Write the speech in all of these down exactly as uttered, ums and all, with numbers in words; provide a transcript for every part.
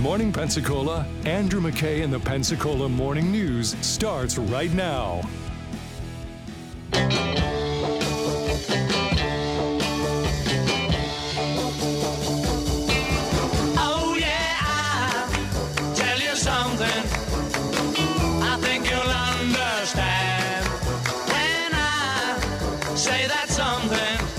Morning Pensacola, Andrew McKay and the Pensacola Morning News starts right now. Oh yeah, I'll tell you something I think you'll understand when I say that something.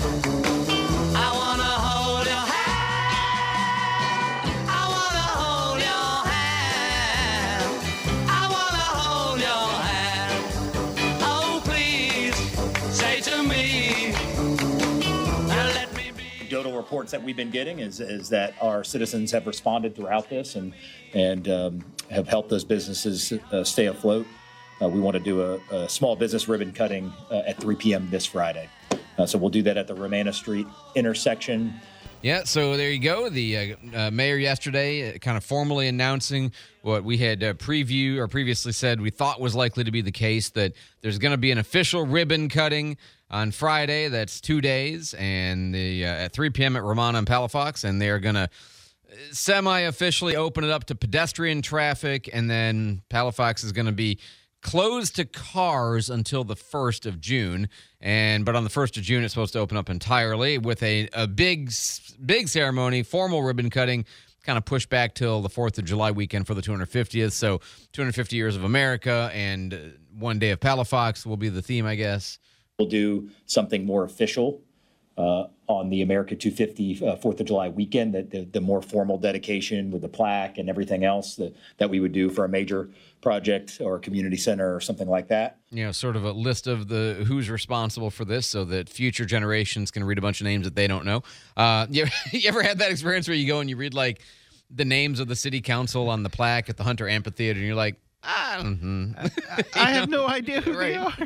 Reports that we've been getting is is that our citizens have responded throughout this and and um, have helped those businesses uh, stay afloat. Uh, we want to do a, a small business ribbon cutting uh, at three p.m. this Friday. Uh, so we'll do that at the Romana Street intersection. Yeah, so there you go. The uh, uh, mayor yesterday uh, kind of formally announcing what we had uh, preview or previously said we thought was likely to be the case, that there's going to be an official ribbon cutting on Friday. That's two days, and the uh, at three p.m. at Romana and Palafox, and they're going to semi-officially open it up to pedestrian traffic, and then Palafox is going to be closed to cars until the first of June. And but on the first of June, it's supposed to open up entirely with a, a big, big ceremony, formal ribbon cutting, kind of pushed back till the fourth of July weekend for the two hundred fiftieth. So two hundred fifty years of America and one day of Palafox will be the theme, I guess. We'll do something more official uh, on the America two fifty uh, fourth of July weekend, that the, the more formal dedication with the plaque and everything else that, that we would do for a major project or a community center or something like that. You know, sort of a list of the who's responsible for this so that future generations can read a bunch of names that they don't know. Uh, you, you ever had that experience where you go and you read like the names of the city council on the plaque at the Hunter Amphitheater and you're like, I don't know. I, I have no idea who right. they are.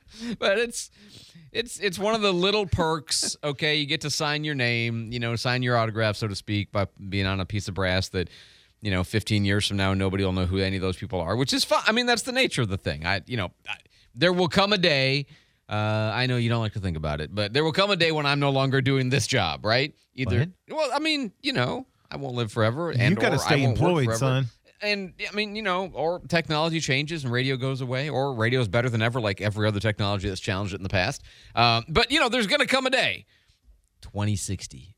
But it's it's it's one of the little perks. Okay, you get to sign your name, you know, sign your autograph, so to speak, by being on a piece of brass that, you know, fifteen years from now, nobody will know who any of those people are, which is fun. I mean, that's the nature of the thing. I, you know, I, there will come a day. Uh, I know you don't like to think about it, but there will come a day when I'm no longer doing this job, right? Either. What? Well, I mean, you know, I won't live forever, and You got to stay employed, son. And, I mean, you know, or technology changes and radio goes away, or radio is better than ever, like every other technology that's challenged it in the past. Um, but, you know, there's going to come a day. twenty sixty.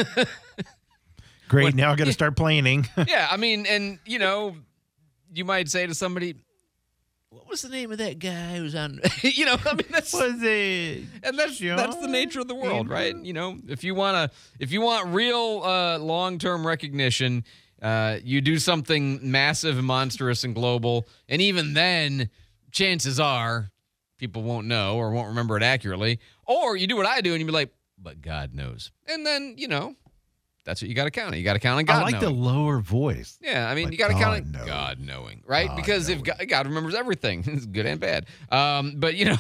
Great. When, now I got to start planning. Yeah, I mean, and, you know, you might say to somebody, what was the name of that guy who was on, you know, I mean, that's. Was it? And that's John? that's the nature of the world, right? You know, if you want to, if you want real uh, long-term recognition, Uh, you do something massive and monstrous and global, and even then, chances are people won't know or won't remember it accurately. Or you do what I do, and you be like, but God knows. And then, you know, that's what you got to count on. You got to count on God I like knowing. the lower voice. Yeah, I mean, But you got to count on God knows. God knowing, right? God because if knowing. God, God remembers everything, it's good and bad. Um, but, you know,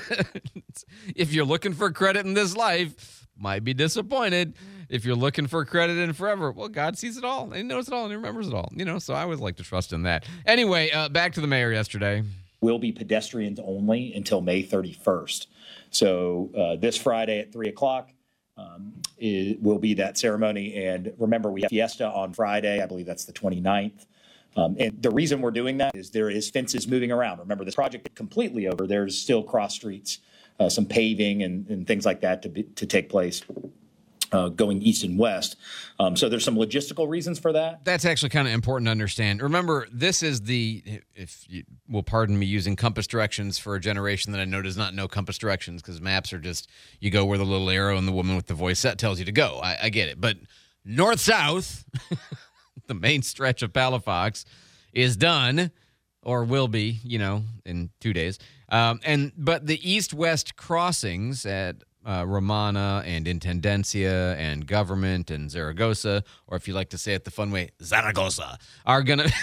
if you're looking for credit in this life, might be disappointed. If you're looking for credit in forever, well, God sees it all. And he knows it all and he remembers it all. You know, so I always like to trust in that. Anyway, uh, back to the mayor yesterday. Will be pedestrians only until May thirty-first. So uh, this Friday at three o'clock um, it will be that ceremony. And remember, we have Fiesta on Friday. I believe that's the twenty-ninth. Um, and the reason we're doing that is there is fences moving around. Remember, this project is completely over. There's still cross streets, uh, some paving and, and things like that to be, to take place. Uh, going east and west. Um, so there's some logistical reasons for that. That's actually kind of important to understand. Remember, this is the, if you will pardon me using compass directions for a generation that I know does not know compass directions, because maps are just, you go where the little arrow and the woman with the voice set tells you to go. I, I get it. But north-south, the main stretch of Palafox is done, or will be, you know, in two days. Um, and But the east-west crossings at Uh, Romana and Intendencia and Government and Zaragoza, or if you like to say it the fun way, Zaragoza, are going to,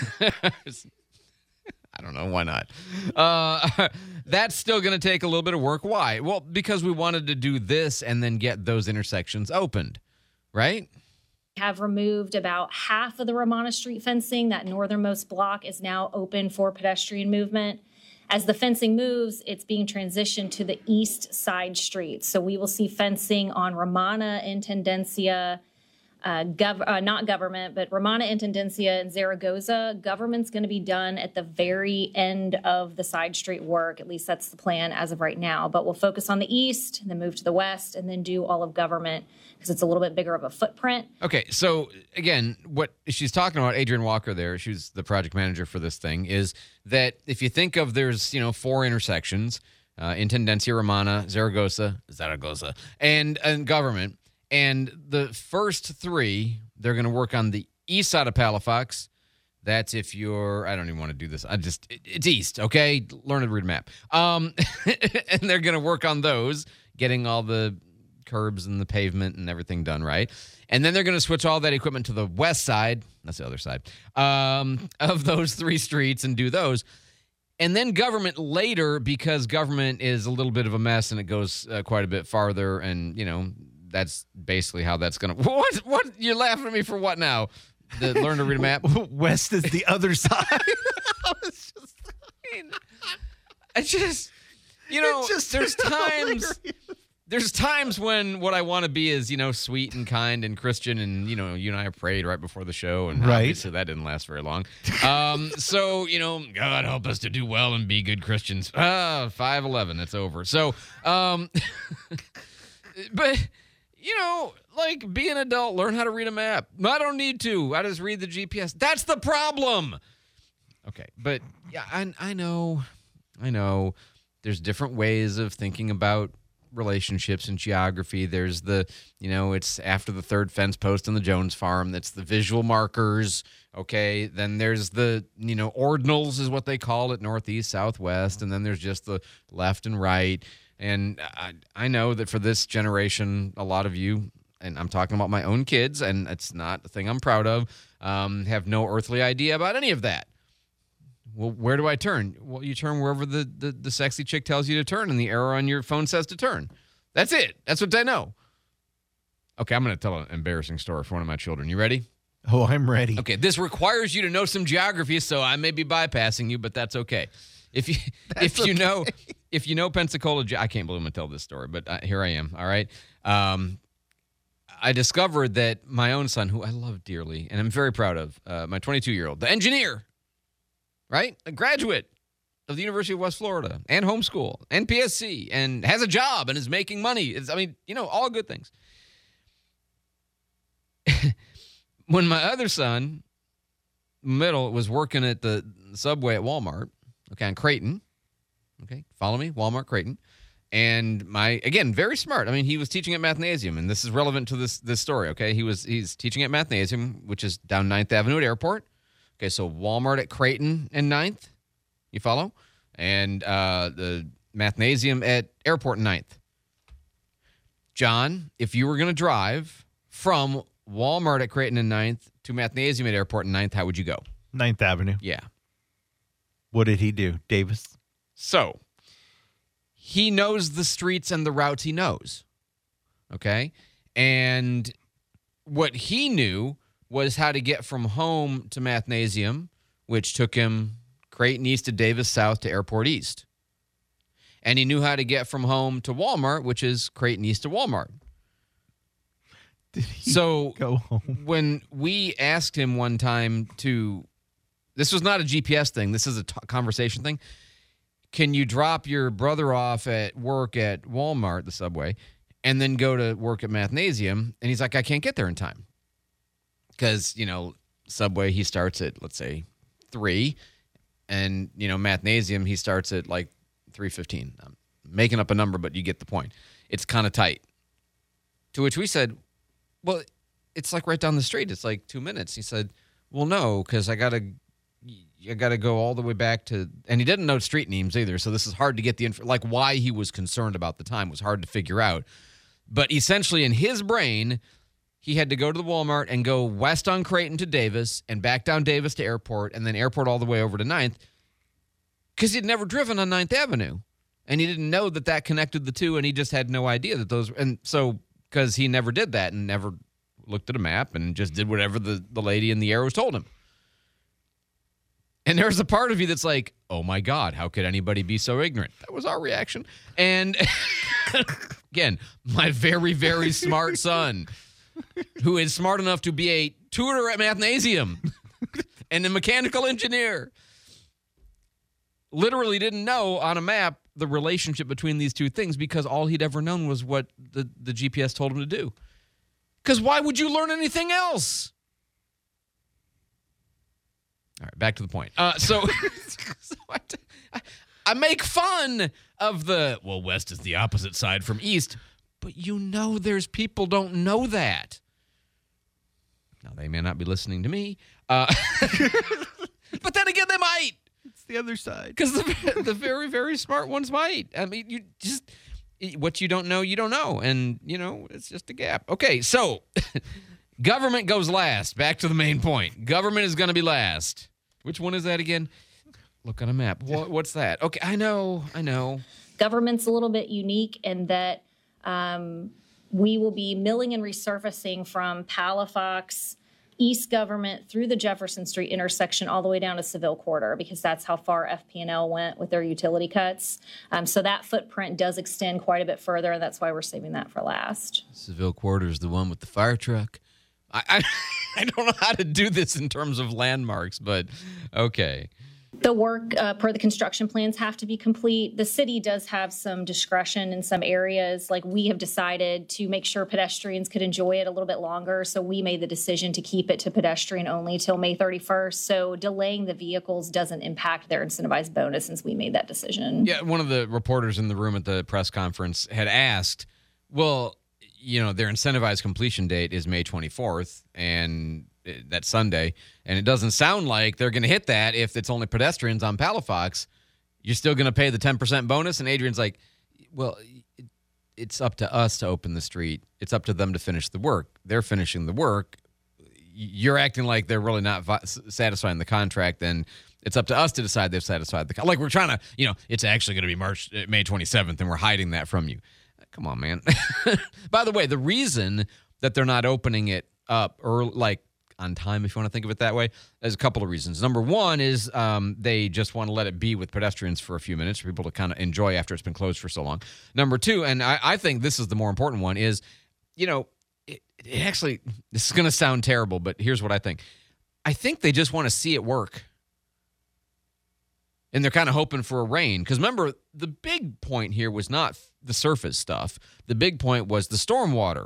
I don't know, why not? Uh, that's still going to take a little bit of work. Why? Well, because we wanted to do this and then get those intersections opened, right? Have removed about half of the Romana Street fencing. That northernmost block is now open for pedestrian movement. As the fencing moves, it's being transitioned to the east side streets. So we will see fencing on Romana, Intendencia, uh, gov- uh, not government, but Romana Intendencia and Zaragoza, government's going to be done at the very end of the side street work. At least that's the plan as of right now. But we'll focus on the east, and then move to the west, and then do all of government because it's a little bit bigger of a footprint. Okay, so again, what she's talking about, Adrian Walker there, she's the project manager for this thing, is that if you think of there's, you know, four intersections, uh, Intendencia, Romana, Zaragoza, Zaragoza, and, and government, and the first three, they're going to work on the east side of Palafox. That's if you're, I don't even want to do this. I just, it, it's east, okay? Learn to read a map. Um, and they're going to work on those, getting all the curbs and the pavement and everything done right. And then they're going to switch all that equipment to the west side, that's the other side, um, of those three streets and do those. And then government later, because government is a little bit of a mess and it goes uh, quite a bit farther. And, you know, that's basically how that's going to, what, what, you're laughing at me for what now? The learn to read a map? West is the other side. I was just, I, mean, I just, you know, just there's times, hilarious. there's times when what I want to be is, you know, sweet and kind and Christian, and, you know, you and I prayed right before the show, and right. obviously that didn't last very long. Um, so, you know, God help us to do well and be good Christians. Ah, five eleven, it's over. So, um, but, you know, like, be an adult, learn how to read a map. I don't need to. I just read the G P S. That's the problem. Okay, but yeah, I, I know, I know there's different ways of thinking about relationships and geography. There's the, you know, it's after the third fence post on the Jones farm. That's the visual markers. Okay. Then there's the, you know, ordinals is what they call it, northeast, southwest. And then there's just the left and right. And I, I know that for this generation, a lot of you, and I'm talking about my own kids, and it's not a thing I'm proud of, um, have no earthly idea about any of that. Well, where do I turn? Well, you turn wherever the, the, the sexy chick tells you to turn, and the arrow on your phone says to turn. That's it. That's what I know. Okay, I'm going to tell an embarrassing story for one of my children. You ready? Oh, I'm ready. Okay, this requires you to know some geography, so I may be bypassing you, but that's okay. If you That's if you okay. know if you know Pensacola, I can't believe I'm going to tell this story, but uh, here I am. All right. Um, I discovered that my own son, who I love dearly and I'm very proud of, uh, my twenty-two-year-old, the engineer, right? A graduate of the University of West Florida and homeschool and P S C and has a job and is making money. It's, I mean, you know, all good things. When my other son, middle, was working at the Subway at Walmart, okay, on Creighton, okay, follow me, Walmart, Creighton, and my, again, very smart. I mean, he was teaching at Mathnasium, and this is relevant to this this story, okay? He was he's teaching at Mathnasium, which is down ninth Avenue at Airport. Okay, so Walmart at Creighton and ninth, you follow? And uh, the Mathnasium at Airport and ninth. John, if you were going to drive from Walmart at Creighton and ninth to Mathnasium at Airport and ninth, how would you go? ninth Avenue. Yeah. What did he do, Davis? So, he knows the streets and the routes he knows, okay? And what he knew was how to get from home to Mathnasium, which took him Creighton East to Davis South to Airport East. And he knew how to get from home to Walmart, which is Creighton East to Walmart. Did he So go home? when we asked him one time to, this was not a G P S thing, this is a t- conversation thing. Can you drop your brother off at work at Walmart, the Subway, and then go to work at Mathnasium? And he's like, I can't get there in time. Because, you know, Subway, he starts at, let's say, three. And, you know, Mathnasium, he starts at like three fifteen. I'm making up a number, but you get the point. It's kind of tight. To which we said, well, it's like right down the street. It's like two minutes. He said, well, no, because I got to I got to go all the way back to, and he didn't know street names either. So this is hard to get the info, like why he was concerned about the time was hard to figure out. But essentially in his brain, he had to go to the Walmart and go west on Creighton to Davis and back down Davis to Airport and then Airport all the way over to ninth because he'd never driven on ninth Avenue. And he didn't know that that connected the two, and he just had no idea that those, and so because he never did that and never looked at a map and just did whatever the, the lady in the arrows told him. And there's a part of you that's like, oh my God, how could anybody be so ignorant? That was our reaction. And again, my very, very smart son who is smart enough to be a tutor at Mathnasium and a mechanical engineer, literally didn't know on a map the relationship between these two things because all he'd ever known was what the, the G P S told him to do. Because why would you learn anything else? All right, back to the point. Uh, so so I, I make fun of the, well, west is the opposite side from east, but you know there's people don't know that. Now, they may not be listening to me, uh, but then again, they might. It's the other side. Because the, the very, very smart ones might. I mean, you just, what you don't know, you don't know. And, you know, it's just a gap. Okay, so government goes last. Back to the main point. Government is going to be last. Which one is that again? Look on a map. What, what's that? Okay, I know, I know. Government's a little bit unique in that um, we will be milling and resurfacing from Palafox, East Government, through the Jefferson Street intersection all the way down to Seville Quarter, because that's how far F P and L went with their utility cuts. Um, so that footprint does extend quite a bit further, and that's why we're saving that for last. Seville Quarter is the one with the fire truck. I, I, I don't know how to do this in terms of landmarks, but okay. The work uh, per the construction plans have to be complete. The city does have some discretion in some areas. Like, we have decided to make sure pedestrians could enjoy it a little bit longer. So we made the decision to keep it to pedestrian only till May thirty-first. So delaying the vehicles doesn't impact their incentivized bonus since we made that decision. Yeah, one of the reporters in the room at the press conference had asked, well, you know, their incentivized completion date is May twenty-fourth, and that's Sunday, and it doesn't sound like they're going to hit that if it's only pedestrians on Palafox. You're still going to pay the ten percent bonus? And Adrian's like, well, it, it's up to us to open the street. It's up to them to finish the work. They're finishing the work. You're acting like they're really not vi- satisfying the contract, then it's up to us to decide they've satisfied the contract. Like, we're trying to, you know, it's actually going to be March, May twenty-seventh, and we're hiding that from you. Come on, man. By the way, the reason that they're not opening it up or like on time, if you want to think of it that way, there's a couple of reasons. Number one is um, they just want to let it be with pedestrians for a few minutes for people to kind of enjoy after it's been closed for so long. Number two, and I, I think this is the more important one, is, you know, it, it actually, this is going to sound terrible, but here's what I think. I think they just want to see it work. And they're kind of hoping for a rain. Because remember, the big point here was not the surface stuff. The big point was the stormwater.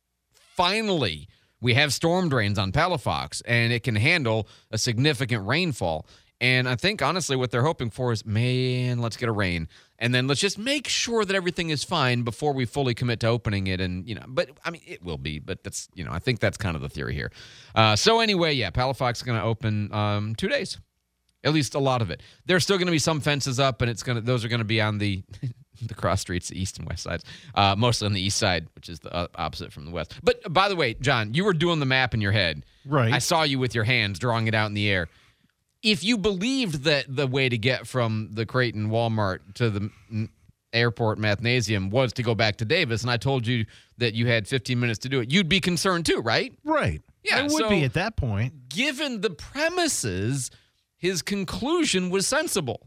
Finally, we have storm drains on Palafox, and it can handle a significant rainfall. And I think, honestly, what they're hoping for is, man, let's get a rain. And then let's just make sure that everything is fine before we fully commit to opening it. And, you know, but, I mean, it will be. But that's, you know, I think that's kind of the theory here. Uh, so anyway, yeah, Palafox is going to open um, two days. At least a lot of it. There's still going to be some fences up, and it's going to; those are going to be on the the cross streets, the east and west sides. Uh, mostly on the east side, which is the uh, opposite from the west. But by the way, John, you were doing the map in your head. Right. I saw you with your hands drawing it out in the air. If you believed that the way to get from the Creighton Walmart to the m- airport Mathnasium was to go back to Davis, and I told you that you had fifteen minutes to do it, you'd be concerned too, right? Right. Yeah, I would so be at that point. Given the premises, his conclusion was sensible.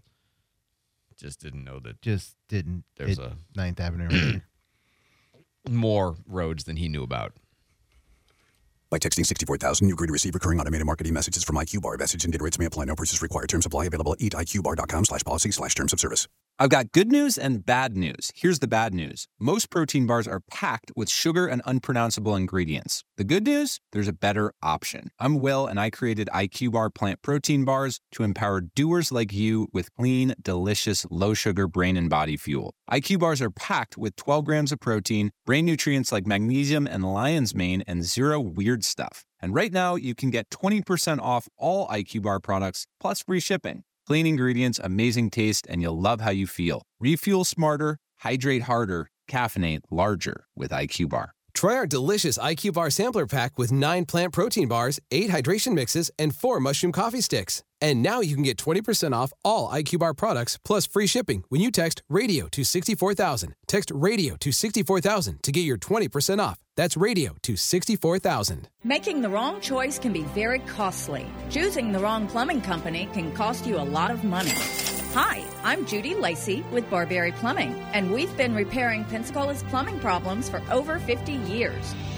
Just didn't know that Just didn't. There's hit a- Ninth Avenue. Right more roads than he knew about. By texting sixty-four thousand, you agree to receive recurring automated marketing messages from I Q Bar. Message and data rates may apply. No purchase required. Terms apply. Available at eat I Q bar dot com slash policy slash terms of service. I've got good news and bad news. Here's the bad news. Most protein bars are packed with sugar and unpronounceable ingredients. The good news? There's a better option. I'm Will, and I created I Q Bar plant protein bars to empower doers like you with clean, delicious, low-sugar brain and body fuel. I Q Bars are packed with twelve grams of protein, brain nutrients like magnesium and lion's mane, and zero weird stuff. And right now, you can get twenty percent off all I Q Bar products, plus free shipping. Clean ingredients, amazing taste, and you'll love how you feel. Refuel smarter, hydrate harder, caffeinate larger with I Q Bar. Try our delicious I Q Bar sampler pack with nine plant protein bars, eight hydration mixes, and four mushroom coffee sticks. And now you can get twenty percent off all I Q Bar products plus free shipping when you text RADIO to sixty-four thousand. Text RADIO to sixty-four thousand to get your twenty percent off. That's RADIO to sixty-four thousand. Making the wrong choice can be very costly. Choosing the wrong plumbing company can cost you a lot of money. Hi, I'm Judy Lacey with Barberry Plumbing, and we've been repairing Pensacola's plumbing problems for over fifty years.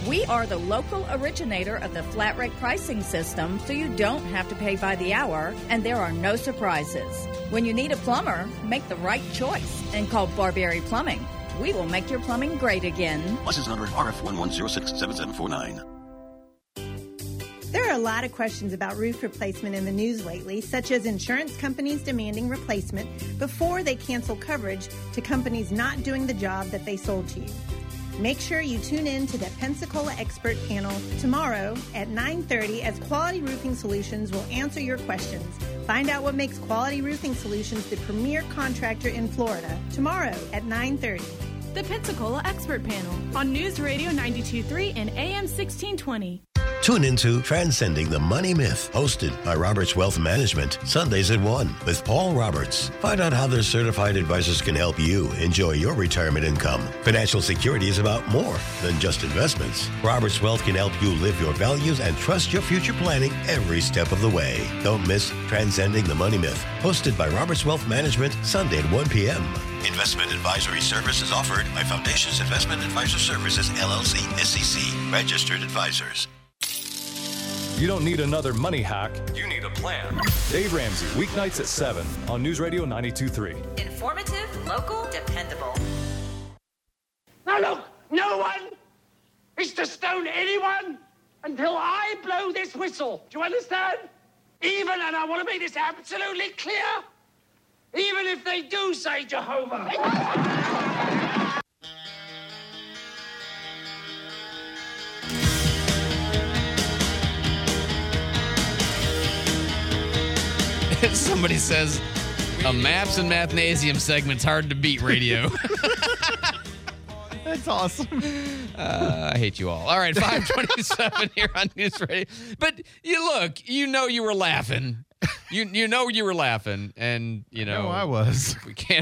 We are the local originator of the flat rate pricing system, so you don't have to pay by the hour, and there are no surprises. When you need a plumber, make the right choice and call Barbieri Plumbing. We will make your plumbing great again. License number R F one one zero six seven seven four nine. There are a lot of questions about roof replacement in the news lately, such as insurance companies demanding replacement before they cancel coverage to companies not doing the job that they sold to you. Make sure you tune in to the Pensacola Expert Panel tomorrow at nine thirty as Quality Roofing Solutions will answer your questions. Find out what makes Quality Roofing Solutions the premier contractor in Florida tomorrow at nine thirty. The Pensacola Expert Panel on News Radio ninety-two point three and A M sixteen twenty. Tune into Transcending the Money Myth, hosted by Roberts Wealth Management, Sundays at one with Paul Roberts. Find out how their certified advisors can help you enjoy your retirement income. Financial security is about more than just investments. Roberts Wealth can help you live your values and trust your future planning every step of the way. Don't miss Transcending the Money Myth, hosted by Roberts Wealth Management, Sunday at one p.m. Investment advisory services offered by Foundations Investment Advisor Services, L L C, S E C, registered advisors. You don't need another money hack. You need a plan. Dave Ramsey, weeknights at seven on News Radio ninety-two point three. Informative, local, dependable. Now look, no one is to stone anyone until I blow this whistle. Do you understand? Even, and I want to make this absolutely clear, even if they do say Jehovah. Somebody says a maps and mathnasium segment's hard to beat radio. That's awesome. Uh, I hate you all. All right, five twenty-seven here on News Radio. But you look, you know you were laughing. You you know you were laughing, and you know No, I was. We can't.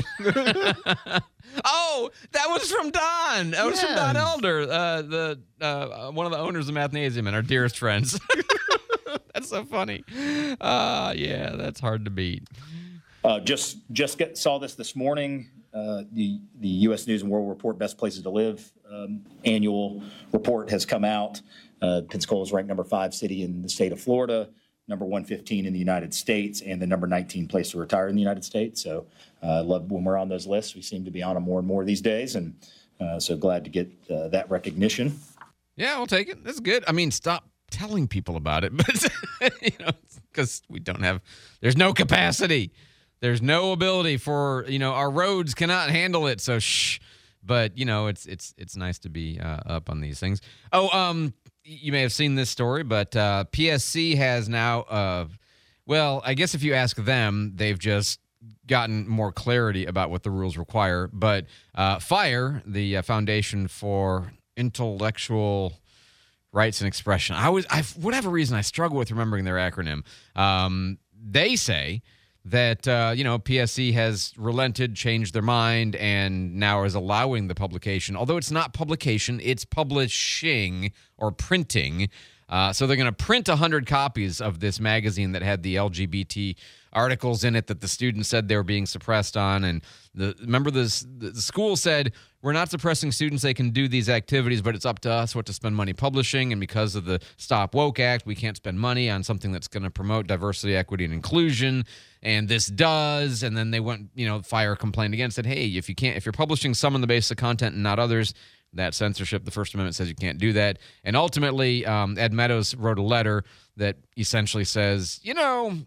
Oh, that was from Don. That was Yes. from Don Elder, uh, the uh, one of the owners of Mathnasium and our dearest friends. That's so funny. Uh, yeah, that's hard to beat. Uh, just just get, saw this this morning. Uh, the the U S News and World Report Best Places to Live um, annual report has come out. Uh, Pensacola is ranked number five city in the state of Florida, number one fifteen in the United States, and the number nineteen place to retire in the United States. So I uh, love when we're on those lists. We seem to be on them more and more these days, and uh, so glad to get uh, that recognition. Yeah, we'll take it. That's good. I mean, stop telling people about it, but you know, because we don't have, there's no capacity, there's no ability for, you know, our roads cannot handle it. So shh. But you know, it's it's it's nice to be uh, up on these things. Oh, um, you may have seen this story, but uh, P S C has now, uh, well, I guess if you ask them, they've just gotten more clarity about what the rules require. But uh, FIRE, the uh, Foundation for Intellectual Rights and Expression. I was, I, for whatever reason, I struggle with remembering their acronym. Um, they say that, uh, you know, P S C has relented, changed their mind, and now is allowing the publication. Although it's not publication, it's publishing or printing. Uh, so they're going to print one hundred copies of this magazine that had the L G B T articles in it that the students said they were being suppressed on. And the remember this, the school said, we're not suppressing students. They can do these activities, but it's up to us what to spend money publishing. And because of the Stop Woke Act, we can't spend money on something that's going to promote diversity, equity, and inclusion. And this does. And then they went, you know, FIRE complained again, said, hey, if you can't, if you're publishing some on the basis of content and not others, that's censorship. The First Amendment says you can't do that. And ultimately, um, Ed Meadows wrote a letter that essentially says, you know,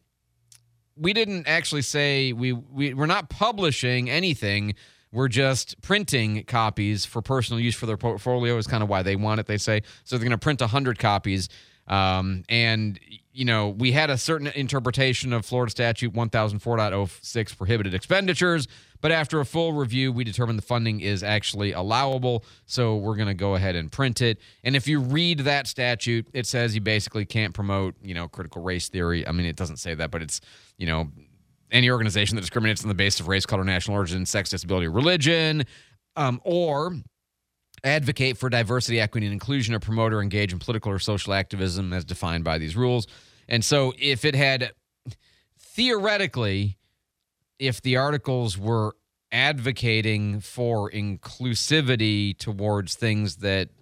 we didn't actually say we, we we're not publishing anything. We're just printing copies for personal use for their portfolio is kind of why they want it, they say. So they're going to print one hundred copies. Um, and, you know, we had a certain interpretation of Florida Statute one thousand four point oh six prohibited expenditures, but after a full review, we determined the funding is actually allowable, so we're going to go ahead and print it. And if you read that statute, it says you basically can't promote, you know, critical race theory. I mean, it doesn't say that, but it's, you know, any organization that discriminates on the basis of race, color, national origin, sex, disability, or religion, um, or advocate for diversity, equity, and inclusion, or promote or engage in political or social activism as defined by these rules. And so if it had, theoretically, if the articles were advocating for inclusivity towards things that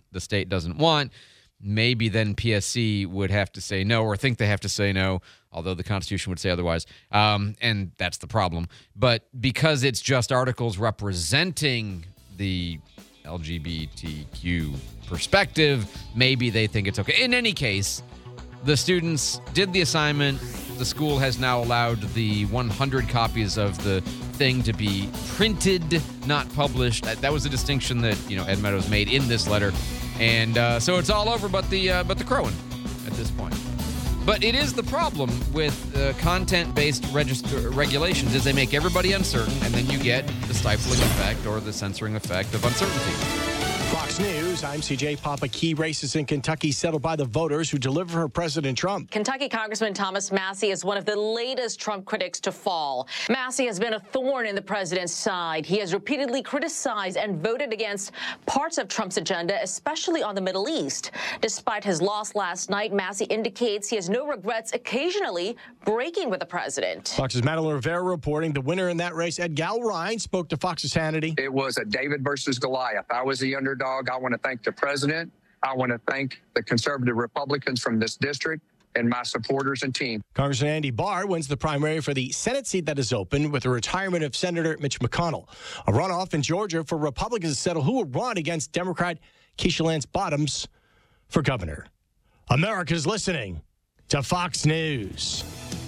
the state doesn't want, maybe then P S C would have to say no, or think they have to say no, although the Constitution would say otherwise. Um, and that's the problem. But because it's just articles representing the L G B T Q perspective, maybe they think it's okay. In any case, the students did the assignment. The school has now allowed the one hundred copies of the thing to be printed, not published. That, that was a distinction that, you know, Ed Meadows made in this letter. And uh, so it's all over but the uh, but the crowing at this point. But it is the problem with uh, content-based register- regulations is they make everybody uncertain, and then you get the stifling effect or the censoring effect of uncertainty. Fox News, I'm C J Papa. Key races in Kentucky settled by the voters who deliver for President Trump. Kentucky Congressman Thomas Massie is one of the latest Trump critics to fall. Massie has been a thorn in the president's side. He has repeatedly criticized and voted against parts of Trump's agenda, especially on the Middle East. Despite his loss last night, Massie indicates he has no regrets occasionally breaking with the president. Fox's Madeline Rivera reporting the winner in that race, Ed Galrine, spoke to Fox's Hannity. It was a David versus Goliath. I was the underdog. I want to thank the president. I want to thank the conservative Republicans from this district and my supporters and team. Congressman Andy Barr wins the primary for the Senate seat that is open with the retirement of Senator Mitch McConnell. A runoff in Georgia for Republicans to settle who will run against Democrat Keisha Lance Bottoms for governor. America's listening to Fox News.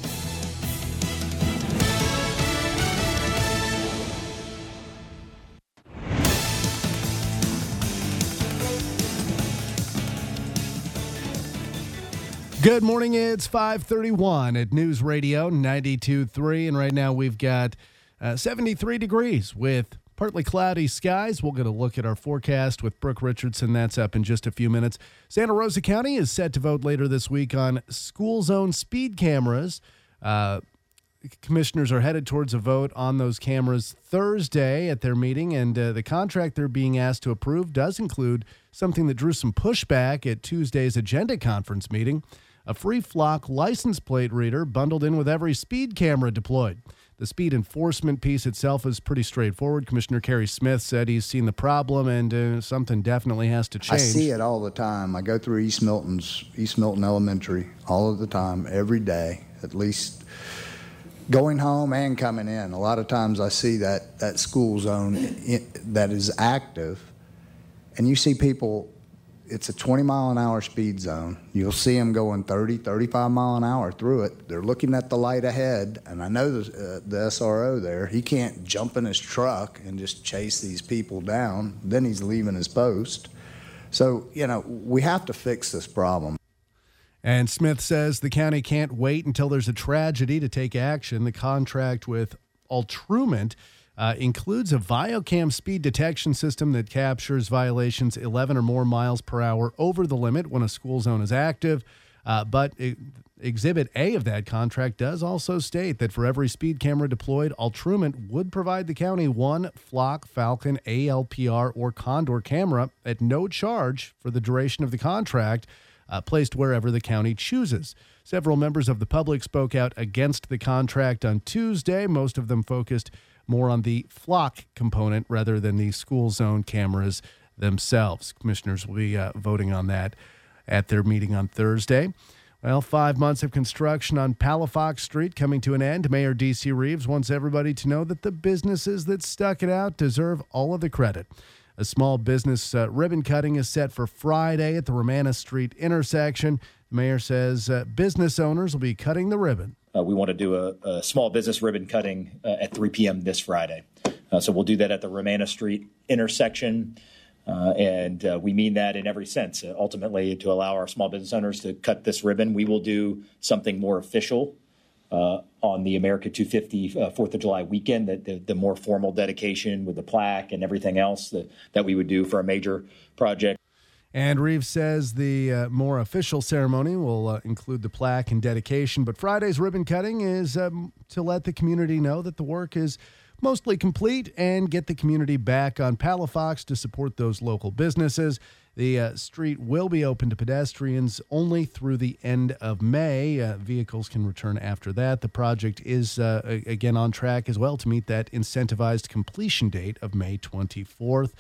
Good morning, it's five thirty-one at News Radio ninety-two point three, and right now we've got uh, seventy-three degrees with partly cloudy skies. We'll get a look at our forecast with Brooke Richardson. That's up in just a few minutes. Santa Rosa County is set to vote later this week on school zone speed cameras. Uh, commissioners are headed towards a vote on those cameras Thursday at their meeting, and uh, the contract they're being asked to approve does include something that drew some pushback at Tuesday's agenda conference meeting. A free flock license plate reader bundled in with every speed camera deployed. The speed enforcement piece itself is pretty straightforward. Commissioner Kerry Smith said he's seen the problem and uh, something definitely has to change. I see it all the time. I go through East Milton's East Milton Elementary all of the time, every day, at least going home and coming in. A lot of times I see that, that school zone in, that is active, and you see people. It's a twenty mile an hour speed zone. You'll see them going thirty, thirty-five mile an hour through it. They're looking at the light ahead, and I know the, uh, the S R O there, he can't jump in his truck and just chase these people down. Then he's leaving his post. So, you know, we have to fix this problem. And Smith says the county can't wait until there's a tragedy to take action. The contract with Altrument Uh, includes a Viocam speed detection system that captures violations eleven or more miles per hour over the limit when a school zone is active. Uh, but it, Exhibit A of that contract does also state that for every speed camera deployed, Altrument would provide the county one Flock, Falcon, A L P R, or Condor camera at no charge for the duration of the contract, uh, placed wherever the county chooses. Several members of the public spoke out against the contract on Tuesday. Most of them focused more on the flock component rather than the school zone cameras themselves. Commissioners will be uh, voting on that at their meeting on Thursday. Well, five months of construction on Palafox Street coming to an end. Mayor D C. Reeves wants everybody to know that the businesses that stuck it out deserve all of the credit. A small business uh, ribbon cutting is set for Friday at the Romanes Street intersection. The mayor says uh, business owners will be cutting the ribbon. Uh, we want to do a, a small business ribbon cutting uh, at three p.m. this Friday. Uh, so we'll do that at the Romanes Street intersection. Uh, and uh, we mean that in every sense. Uh, ultimately, to allow our small business owners to cut this ribbon, we will do something more official uh, on the America two fifty uh, fourth of July weekend, the, the, the more formal dedication with the plaque and everything else that, that we would do for a major project. And Reeves says the uh, more official ceremony will uh, include the plaque and dedication, but Friday's ribbon cutting is um, to let the community know that the work is mostly complete and get the community back on Palafox to support those local businesses. The uh, street will be open to pedestrians only through the end of May. Uh, vehicles can return after that. The project is, uh, again, on track as well to meet that incentivized completion date of May twenty-fourth.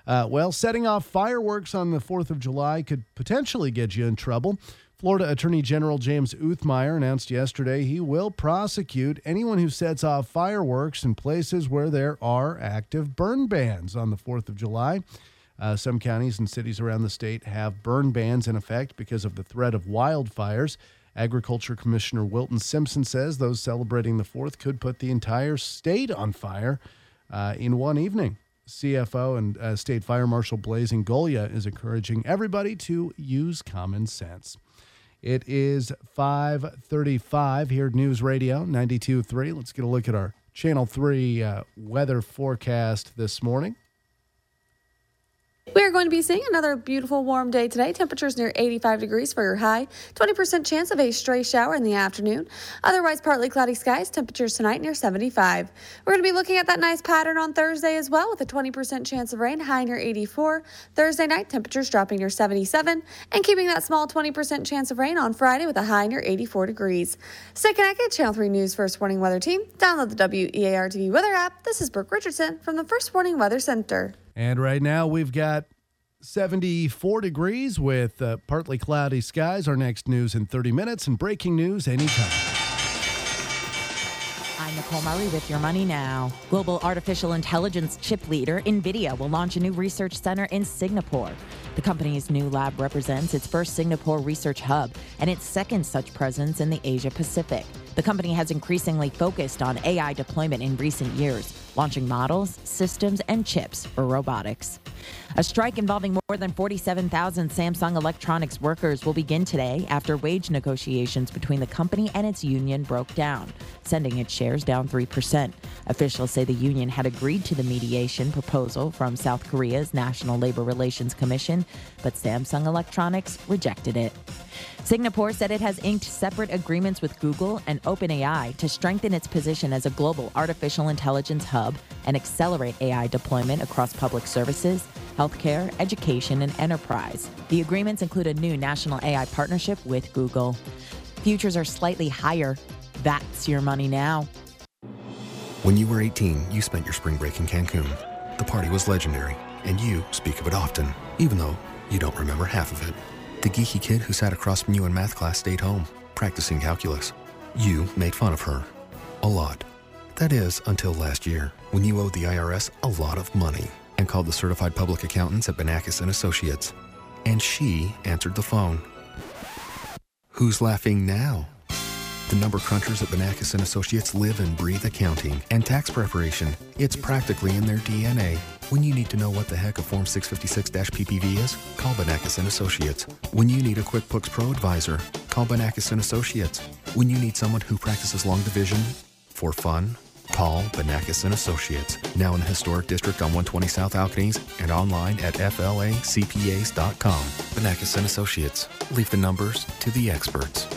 Uh, well, setting off fireworks on the fourth of July could potentially get you in trouble. Florida Attorney General James Uthmeyer announced yesterday he will prosecute anyone who sets off fireworks in places where there are active burn bans on the fourth of July. Uh, some counties and cities around the state have burn bans in effect because of the threat of wildfires. Agriculture Commissioner Wilton Simpson says those celebrating the fourth could put the entire state on fire uh, in one evening. C F O and uh, State Fire Marshal Blazing Golia is encouraging everybody to use common sense. It is five thirty-five here at News Radio ninety-two point three. Let's get a look at our Channel three uh, weather forecast this morning. We are going to be seeing another beautiful warm day today. Temperatures near eighty-five degrees for your high. twenty percent chance of a stray shower in the afternoon. Otherwise, partly cloudy skies. Temperatures tonight near seventy-five. We're going to be looking at that nice pattern on Thursday as well with a twenty percent chance of rain, high near eighty-four. Thursday night, temperatures dropping near seventy-seven and keeping that small twenty percent chance of rain on Friday with a high near eighty-four degrees. Stay connected. Channel three News First Warning Weather Team. Download the W E A R T V weather app. This is Brooke Richardson from the First Warning Weather Center. And right now we've got seventy-four degrees with uh, partly cloudy skies. Our next news in thirty minutes and breaking news anytime. I'm Nicole Murray with Your Money Now. Global artificial intelligence chip leader NVIDIA will launch a new research center in Singapore. The company's new lab represents its first Singapore research hub and its second such presence in the Asia Pacific. The company has increasingly focused on A I deployment in recent years, launching models, systems, and chips for robotics. A strike involving more than forty-seven thousand Samsung Electronics workers will begin today after wage negotiations between the company and its union broke down, sending its shares down three percent. Officials say the union had agreed to the mediation proposal from South Korea's National Labor Relations Commission, but Samsung Electronics rejected it. Singapore said it has inked separate agreements with Google and OpenAI to strengthen its position as a global artificial intelligence hub and accelerate A I deployment across public services, healthcare, education, and enterprise. The agreements include a new national A I partnership with Google. Futures are slightly higher. That's Your Money Now. When you were eighteen, you spent your spring break in Cancun. The party was legendary, and you speak of it often, even though you don't remember half of it. The geeky kid who sat across from you in math class stayed home, practicing calculus. You made fun of her. A lot. That is, until last year, when you owed the I R S a lot of money and called the certified public accountants at Banakis and Associates. And she answered the phone. Who's laughing now? The number crunchers at Banakis and Associates live and breathe accounting and tax preparation. It's practically in their D N A. When you need to know what the heck a Form six fifty-six P P V is, call Banakis and Associates. When you need a QuickBooks Pro advisor, call Banakis and Associates. When you need someone who practices long division for fun, call Banakis and Associates. Now in the historic district on one twenty South Alcanese and online at F L A C P As dot com. Banakis and Associates. Leave the numbers to the experts.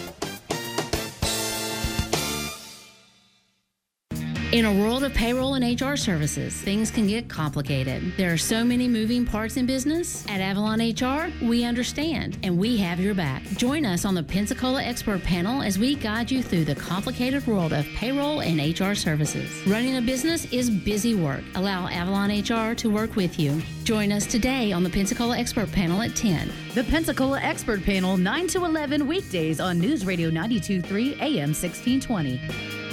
In a world of payroll and H R services, things can get complicated. There are so many moving parts in business. At Avalon H R, we understand, and we have your back. Join us on the Pensacola Expert Panel as we guide you through the complicated world of payroll and H R services. Running a business is busy work. Allow Avalon H R to work with you. Join us today on the Pensacola Expert Panel at ten. The Pensacola Expert Panel, nine to eleven weekdays on News Radio ninety-two point three A M sixteen twenty.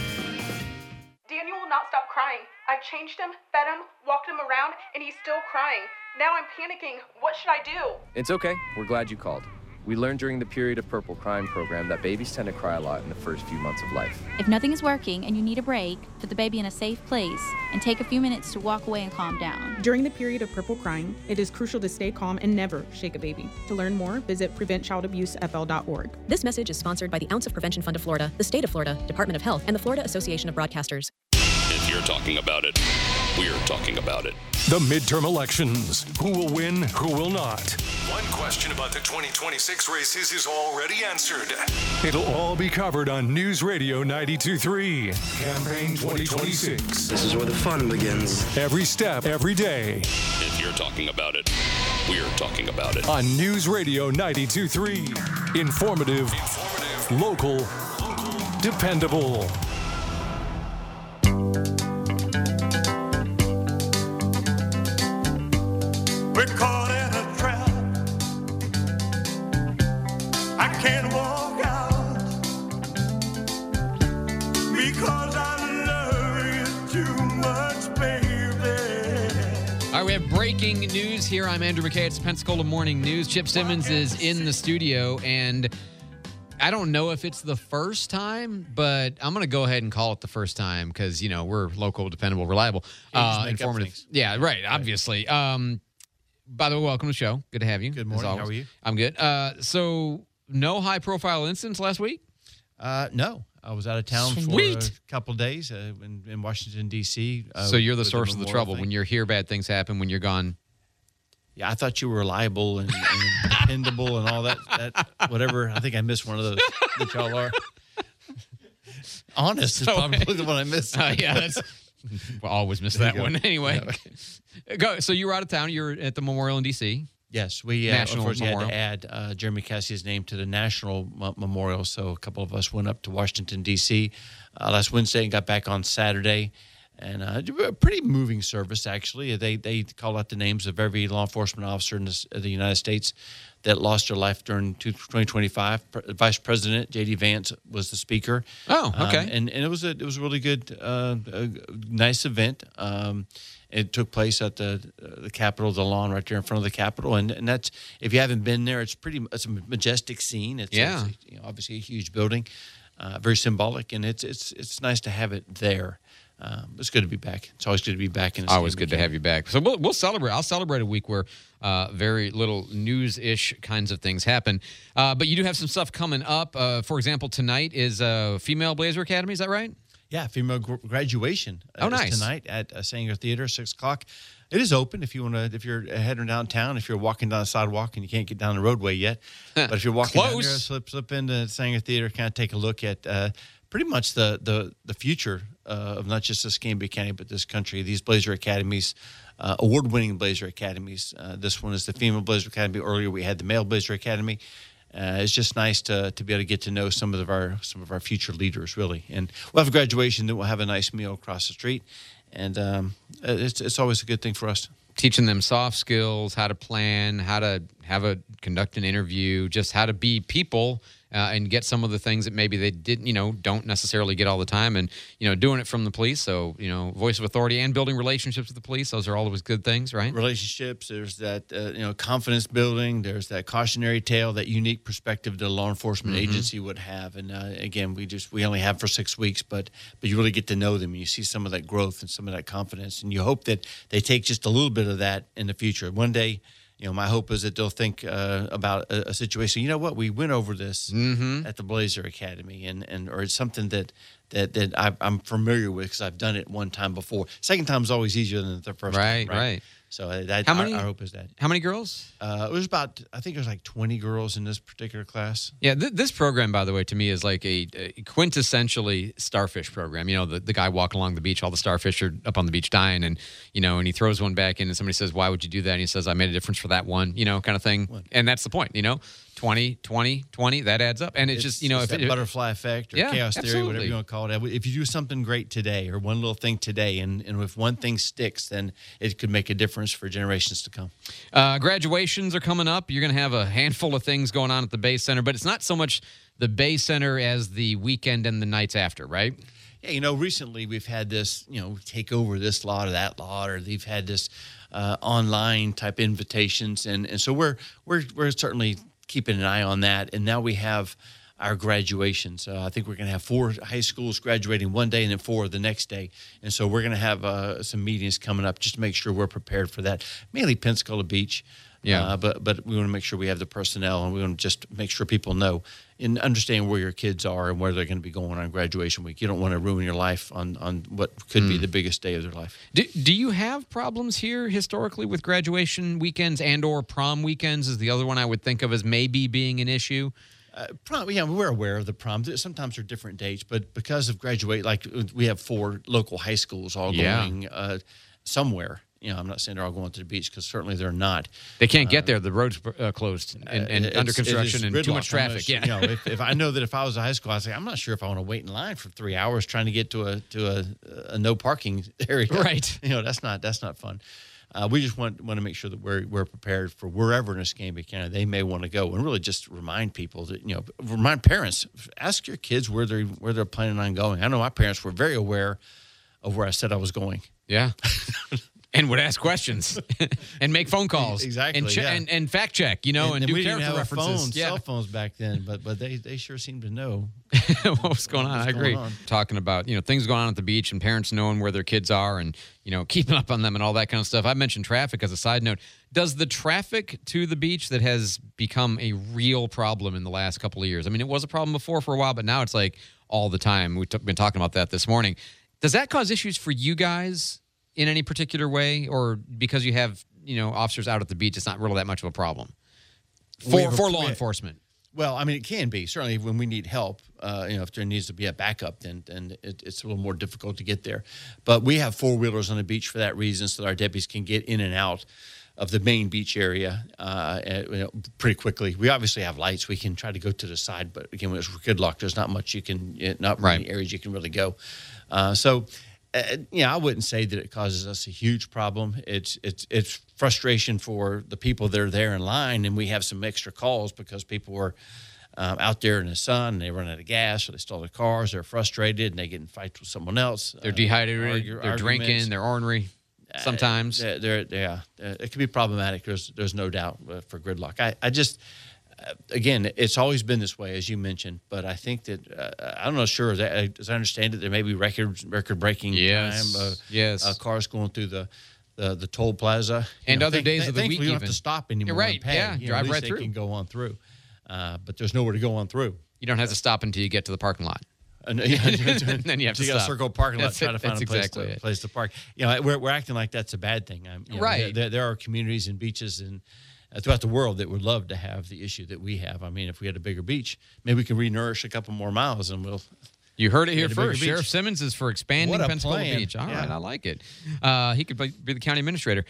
Crying. I changed him, fed him, walked him around, and he's still crying. Now I'm panicking. What should I do? It's okay. We're glad you called. We learned during the Period of Purple Crying program that babies tend to cry a lot in the first few months of life. If nothing is working and you need a break, put the baby in a safe place and take a few minutes to walk away and calm down. During the period of purple crying, it is crucial to stay calm and never shake a baby. To learn more, visit prevent child abuse f l dot org. This message is sponsored by the Ounce of Prevention Fund of Florida, the State of Florida, Department of Health, and the Florida Association of Broadcasters. If you're talking about it, we're talking about it. The midterm elections. Who will win, who will not? One question about the twenty twenty-six races is already answered. It'll all be covered on News Radio ninety-two point three. Campaign twenty twenty-six. This is where the fun begins. Every step, every day. If you're talking about it, we're talking about it. On News Radio ninety-two point three. Informative, Informative. Local, local, dependable. All right, we have breaking news here. I'm Andrew McKay. It's Pensacola Morning News. Chip Simmons is in the studio, and I don't know if it's the first time, but I'm going to go ahead and call it the first time because, you know, we're local, dependable, reliable, uh, informative. Yeah, right, right, obviously. Um, by the way, welcome to the show. Good to have you. Good morning. How are you? I'm good. Uh, so no high-profile incidents last week? Uh, no. I was out of town Sweet. for a couple of days uh, in, in Washington, D C Uh, so you're the with source of the Memorial trouble. thing. When you're here, bad things happen. When you're gone. Yeah, I thought you were reliable and, and dependable and all that, that. Whatever. I think I missed one of those that y'all are. Honest is So- probably the one I missed. Uh, yeah, that's. We'll always miss There that you go. one. Anyway. Go. So you were out of town. You were at the memorial in D C Yes, we uh, National unfortunately Memorial. had to add uh, Jeremy Cassie's name to the National M- Memorial, so a couple of us went up to Washington, D C uh, last Wednesday and got back on Saturday. And uh, a pretty moving service, actually. They they call out the names of every law enforcement officer in this, uh, the United States that lost their life during twenty twenty-five. Pre- Vice President J D Vance was the speaker. Oh, okay. Um, and and it was a it was a really good, uh, a nice event. Um, it took place at the uh, the Capitol, the lawn right there in front of the Capitol, and and that's if you haven't been there, it's pretty it's a majestic scene. It's, Yeah. it's you know, obviously a huge building, uh, very symbolic, and it's it's it's nice to have it there. Um, it's good to be back. It's always good to be back. In a Always city good to weekend. have you back. So we'll, we'll celebrate. I'll celebrate a week where uh, very little news-ish kinds of things happen. Uh, but you do have some stuff coming up. Uh, for example, tonight is uh, Female Blazer Academy. Is that right? Yeah, female gr- graduation. Uh, Oh, is nice. Tonight at uh, Sanger Theater, six o'clock. It is open if you want to. If you're heading downtown, if you're walking down the sidewalk and you can't get down the roadway yet, but if you're walking down there, Close. slip slip into Sanger Theater, kind of take a look at uh, pretty much the the the future uh, of not just Escambia County but this country. These Blazer Academies, uh, award-winning Blazer Academies. Uh, this one is the female Blazer Academy. Earlier we had the male Blazer Academy. Uh, it's just nice to to be able to get to know some of our some of our future leaders, really. And we'll have a graduation, then we'll have a nice meal across the street, and um, it's it's always a good thing for us. Teaching them soft skills, how to plan, how to have a conduct an interview, just how to be people uh, and get some of the things that maybe they didn't, you know, don't necessarily get all the time. And, you know, doing it from the police. So, you know, voice of authority and building relationships with the police. Those are always good things, right? Relationships, there's that, uh, you know, confidence building, there's that cautionary tale, that unique perspective that a law enforcement Mhm. agency would have. And uh, again, we just, we only have for six weeks, but, but you really get to know them. You see some of that growth and some of that confidence. And you hope that they take just a little bit of that in the future. One day, you know, my hope is that they'll think uh, about a, a situation. You know what? We went over this Mm-hmm. at the Blazer Academy, and, and or it's something that that that I've, I'm familiar with because I've done it one time before. Second time is always easier than the first Right, time. right. So uh, that How our- many- our hope is that. How many girls? Uh, it was about, I think it was like twenty girls in this particular class. Yeah, th- this program, by the way, to me is like a, a quintessentially starfish program. You know, the, the guy walking along the beach, all the starfish are up on the beach dying, and, you know, and he throws one back in, and somebody says, why would you do that? And he says, I made a difference for that one, you know, kind of thing. And that's the point, you know, twenty, twenty, twenty, that adds up. And it's, just, you know, it's if that it, butterfly effect or Yeah, chaos theory, whatever absolutely. you want to call it. If you do something great today or one little thing today, and, and if one thing sticks, then it could make a difference for generations to come. Uh, graduations are coming up. You're going to have a handful of things going on at the Bay Center, but it's not so much the Bay Center as the weekend and the nights after, right? Yeah, you know, recently we've had this, you know, take over this lot or that lot, or they've had this uh, online type invitations, and and so we're we're we're certainly keeping an eye on that. And now we have our graduations. Uh, I think we're going to have four high schools graduating one day and then four the next day. And so we're going to have uh, some meetings coming up just to make sure we're prepared for that. Mainly Pensacola Beach. Yeah. Uh, but but we want to make sure we have the personnel, and we want to just make sure people know and understand where your kids are and where they're going to be going on graduation week. You don't want to ruin your life on, on what could be Mm. the biggest day of their life. Do, do you have problems here historically with graduation weekends and or prom weekends is the other one I would think of as maybe being an issue? Uh, prom, yeah, we're aware of the prom. Sometimes they're different dates, but because of graduate, like we have four local high schools all Yeah. going uh, somewhere. You know, I'm not saying they're all going to the beach because certainly they're not. They can't get Uh, there. The road's uh, closed and, and It's- under it construction is and too gridlock. much I'm not traffic. sure- Yeah. You know, if, if I know that if I was a high school, I'd say I'm not sure if I want to wait in line for three hours trying to get to a to a, a no parking area. Right. You know, that's not that's not fun. Uh, we just want want to make sure that we're we're prepared for wherever in Escambia County they may want to go, and really just remind people that, you know, remind parents, ask your kids where they're where they're planning on going. I know my parents were very aware of where I said I was going. Yeah. And would ask questions and make phone calls. Exactly. And, che- yeah. and, and fact check, you know, and, and do we character didn't have references. Phones, yeah. cell phones back then, but but they, they sure seem to know what was going on. I agree. on. Talking about, you know, things going on at the beach and parents knowing where their kids are and, you know, keeping up on them and all that kind of stuff. I mentioned traffic as a side note. Does the traffic to the beach that has become a real problem in the last couple of years? I mean, it was a problem before for a while, but now it's like all the time. We've t- been talking about that this morning. Does that cause issues for you guys in any particular way, or because you have, you know, officers out at the beach, it's not really that much of a problem for, a- for law we- enforcement? Well, I mean, it can be. Certainly when we need help, uh, you know, if there needs to be a backup, then, then it, it's a little more difficult to get there. But we have four-wheelers on the beach for that reason, so that our deputies can get in and out of the main beach area uh, you know, pretty quickly. We obviously have lights. We can try to go to the side, but again, when it's gridlocked, there's not much you can, not Right. many areas you can really go. Uh, so, uh, you know, I wouldn't say that it causes us a huge problem. It's it's it's frustration for the people that are there in line, and we have some extra calls because people were um, out there in the sun, and they run out of gas, or they stole their cars, they're frustrated, and they get in fights with someone else. They're uh, dehydrated, argue- they're arguments. drinking, they're ornery sometimes. Uh, they're, they're, yeah, uh, it can be problematic. There's there's no doubt uh, for gridlock. I, I just, uh, again, it's always been this way, as you mentioned, but I think that, uh, I'm not sure, that, as I understand it, there may be record, record-breaking Yes, time. Uh, yes. Uh, cars going through the, the, the toll plaza. You And know, other think- days th- of the thankfully week you don't have even. to stop anymore. You're right, and pay. yeah, You know, drive at least right they through. can go on through. Uh, but there's nowhere to go on through. You don't have to stop until you get to the parking lot. And, yeah, And then you have to got to stop. circle a parking lot, That's try it. to find That's a place, exactly to, it. place to park. You know, we're, we're acting like that's a bad thing. I'm, you know, Right. There, there are communities and beaches and uh, throughout the world that would love to have the issue that we have. I mean, if we had a bigger beach, maybe we can re-nourish a couple more miles, and we'll. You heard it here Get a bigger first. beach. Sheriff Simmons is for expanding What a Pensacola plan. Beach. All Yeah. right, I like it. Uh, he could be be the county administrator.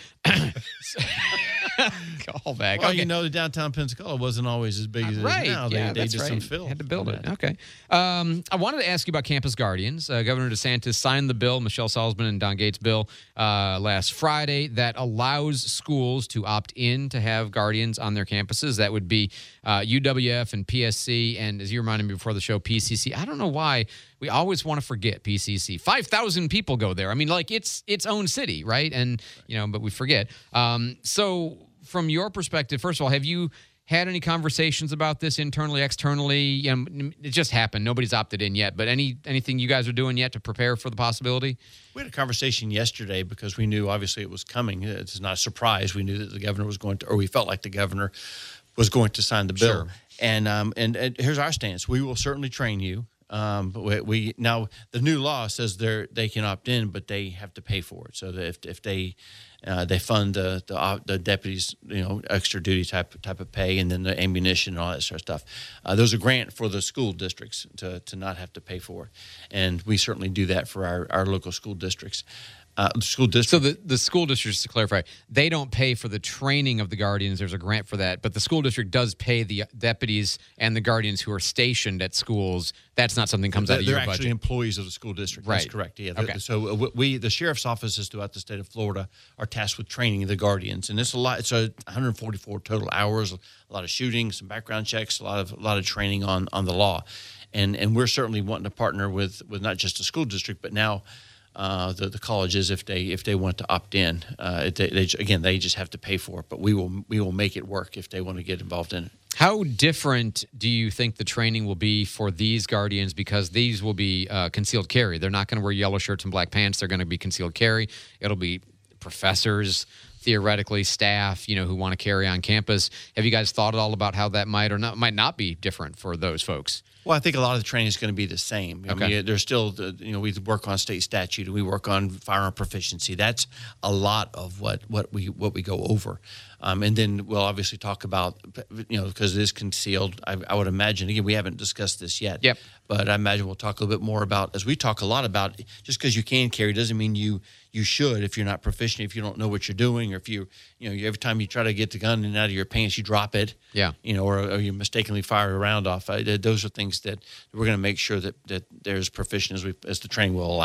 Call back. Well, okay. you know, the downtown Pensacola wasn't always as big as Right. it is now. They, yeah, they that's did right. some fill. Had to build on it. that. Okay. Um, I wanted to ask you about Campus Guardians. Uh, Governor DeSantis signed the bill, Michelle Salzman and Don Gates' bill, uh, last Friday that allows schools to opt in to have guardians on their campuses. That would be uh, U W F and P S C, and as you reminded me before the show, P C C. I don't know why we always want to forget P C C. five thousand people go there. I mean, like, it's its own city, right? And, you know, but we forget. Um, so from your perspective, first of all, have you had any conversations about this internally, externally? You know, it just happened. Nobody's opted in yet. But any anything you guys are doing yet to prepare for the possibility? We had a conversation yesterday because we knew obviously it was coming. It's not a surprise. We knew that the governor was going to, or we felt like the governor was going to sign the bill. Sure. And um, and, and here's our stance: we will certainly train you. Um, but we, we now the new law says they they can opt in, but they have to pay for it. So that if if they uh, they fund the the, uh, the deputies, you know, extra duty type type of pay, and then the ammunition and all that sort of stuff. Uh, there's a grant for the school districts to to not have to pay for it, and we certainly do that for our, our local school districts. Uh, school district. So the, the school districts, to clarify, they don't pay for the training of the guardians. There's a grant for that. But the school district does pay the deputies and the guardians who are stationed at schools. That's not something that comes out of They're your actually budget. employees of the school district. That's Right. correct. Yeah. Okay. So uh, we, the sheriff's offices throughout the state of Florida are tasked with training the guardians, and it's a lot. It's a one hundred forty-four total hours. A lot of shooting, some background checks, a lot of a lot of training on on the law, and and we're certainly wanting to partner with with not just the school district, but now. Uh, the, the colleges, if they if they want to opt in, uh, it, they, they, again they just have to pay for it. But we will we will make it work if they want to get involved in it. How different do you think the training will be for these guardians? Because these will be uh, concealed carry. They're not going to wear yellow shirts and black pants. They're going to be concealed carry. It'll be professors, theoretically, staff, you know, who want to carry on campus. Have you guys thought at all about how that might or not might not be different for those folks? Well, I think a lot of the training is going to be the same. I Okay. mean, there's still, the, you know, we work on state statute and we work on firearm proficiency. That's a lot of what, what we what we go over. Um, and then we'll obviously talk about, you know, because it is concealed. I, I would imagine, again, we haven't discussed this yet. Yep. But I imagine we'll talk a little bit more about, as we talk a lot about, just because you can carry doesn't mean you you should if you're not proficient, if you don't know what you're doing, or if you, you know, every time you try to get the gun in and out of your pants, you drop it. Yeah. You know, or, or you mistakenly fire a round off. I, those are things that we're going to make sure that, that they're as proficient as we as the training will allow.